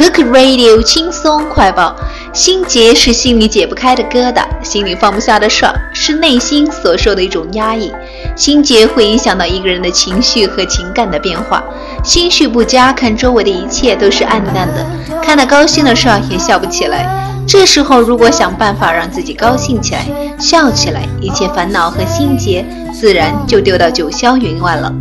Cook Radio 轻松快报，心结是心里解不开的疙瘩，心里放不下的事儿，是内心所受的一种压抑。心结会影响到一个人的情绪和情感的变化。心绪不佳，看周围的一切都是暗淡的，看到高兴的事儿也笑不起来。这时候如果想办法让自己高兴起来，笑起来，一切烦恼和心结自然就丢到九霄云外了。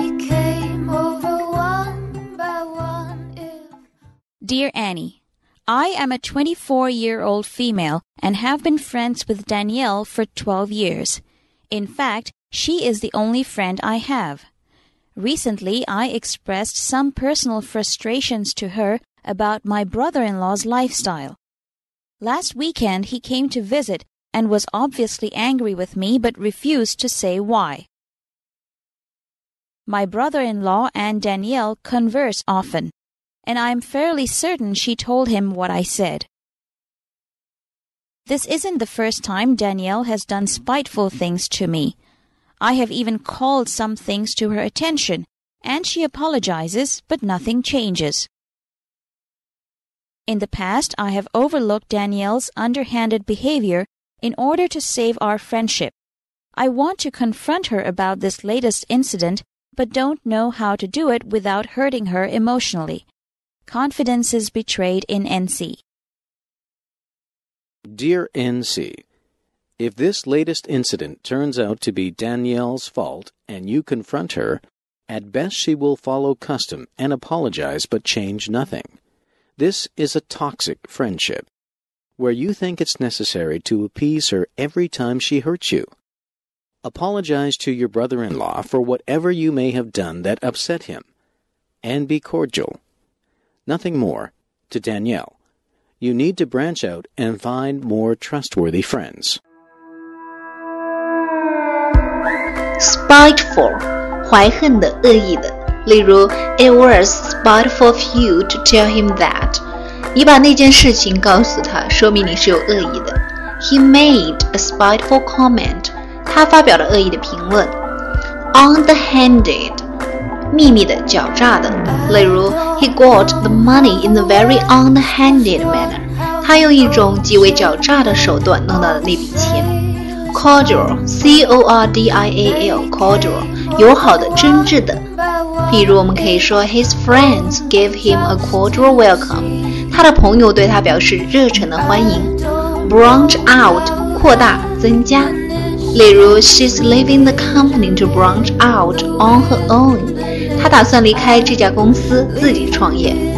Dear Annie, I am a 24-year-old female and have been friends with Danielle for 12 years. In fact, she is the only friend I have. Recently, I expressed some personal frustrations to her about my brother-in-law's lifestyle. Last weekend, he came to visit and was obviously angry with me but refused to say why. My brother-in-law and Danielle converse often, and I am fairly certain she told him what I said. This isn't the first time Danielle has done spiteful things to me. I have even called some things to her attention, and she apologizes, but nothing changes. In the past, I have overlooked Danielle's underhanded behavior in order to save our friendship. I want to confront her about this latest incident, but don't know how to do it without hurting her emotionally. Confidences betrayed in NC. Dear NC, if this latest incident turns out to be Danielle's fault and you confront her, at best she will follow custom and apologize but change nothing. This is a toxic friendship, where you think it's necessary to appease her every time she hurts you. Apologize to your brother-in-law for whatever you may have done that upset him, and be cordial. Nothing more. To Danielle, you need to branch out and find more trustworthy friends. Spiteful, 怀恨的，恶意的。例如 It was spiteful of you to tell him that. 你把那件事情告诉他，说明你是有恶意的。He made a spiteful comment. 他发表了恶意的评论。Underhanded, 秘密的，狡诈的。例如 He got the money in a very underhanded manner. 他用一种极为狡诈的手段弄到了那笔钱。Cordial, C-O-R-D-I-A-L, cordial, 友好的，真挚的。比如我们可以说 His friends gave him a cordial welcome. 他的朋友对他表示热忱的欢迎。Branch out, 扩大，增加。例如 She's leaving the company to branch out on her own. 她打算离开这家公司，自己创业。